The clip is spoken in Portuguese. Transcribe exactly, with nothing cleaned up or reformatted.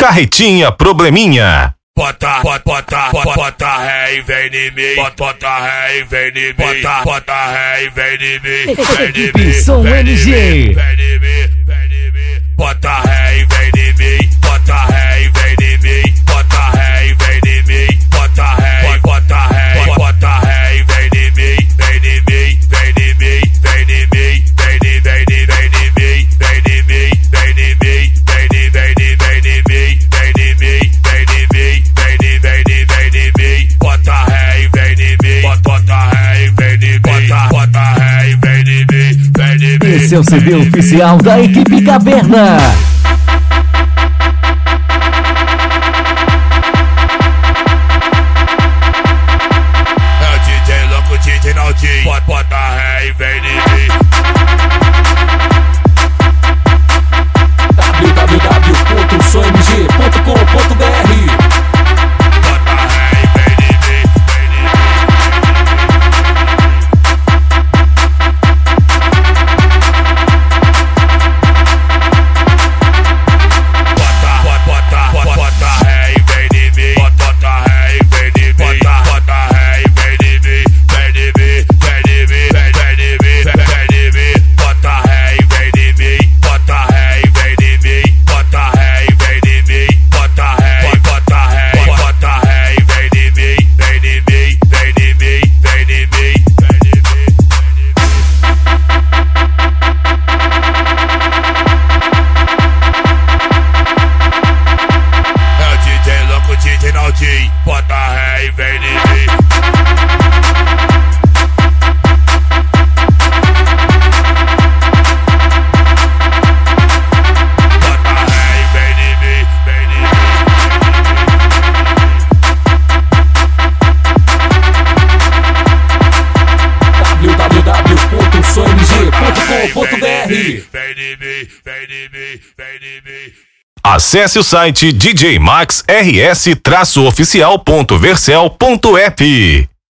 Carretinha Probleminha. Bota, bota, bota, bota, bota ré e vem em mim. Bota, bota ré e vem em mim. Bota, bota ré e vem em mim. Vem em mim, Som vem em M G. mim, vem em mim, vem em mim. Bota ré e vem em mim. Bota ré e vem em mim. Bota ré e vem em mim. Bota ré, bota ré, bota ré e vem em mim. Vem em mim, vem em mim, vem em mim. Vem em, vem em, vem em mim. Vem em mim, vem em mim. Vem em, vem em, vem em mim. Vem em mim, vem em mim. Vem em, vem em, vem em mim. Bota ré e vem em mim. Bota ré e vem em mim. Bota, bota ré e vem em mim. Vem em mim. Esse é o C D oficial da equipe Caverna. É o D J louco, D J Naldinho. Bota, bota ré e vem em mim. w w w ponto som m g ponto com ponto b r. Bota ré e vem em mim. Vem em mim. Bota, bota, bota, bota ré e vem em mim. Bota ré e vem em mim. Bota, bota ré e vem em mim. Vem em mim, vem em mim, vem em mim, vem em mim. Bota ré e vem em mim. Bota ré e vem em mim. Bota ré e vem em mim. Bota ré, bota ré, bota ré e vem em mim. Vem em mim, vem em mim, vem em mim, vem em mim. É o D J louco, D J Naldinho. Bota ré e vem em mim. Bota ré e vem em mim, vem em mim. w w w ponto som m g ponto com ponto b r. Vem em mim, vem em mim, vem em mim. Acesse o site d j max r s oficial ponto vercel ponto app.